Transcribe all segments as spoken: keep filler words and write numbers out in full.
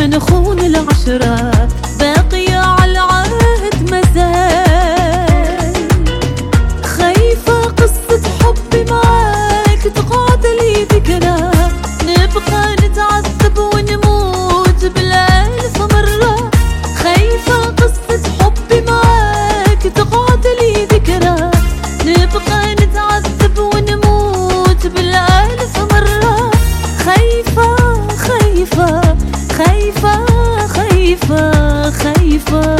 ما نخون العشرة باقية على العهد مازال. خايفة قصة حبي معاك تقاتلي ذكرى، نبقى نتعذب ونموت بالألف مرة. خايفة قصة حبي معاك تقاتلي ذكرى، نبقى نتعذب ونموت بالألف مرة. خايفة خايفة خايفة خايفة خايفة.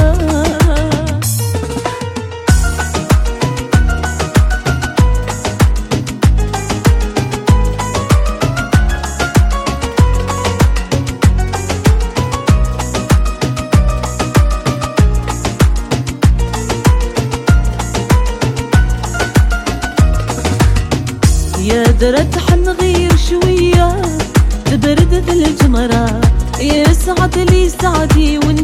يا درت حنغير شوية تبرد ثلج مرة، يسعد لي سعدي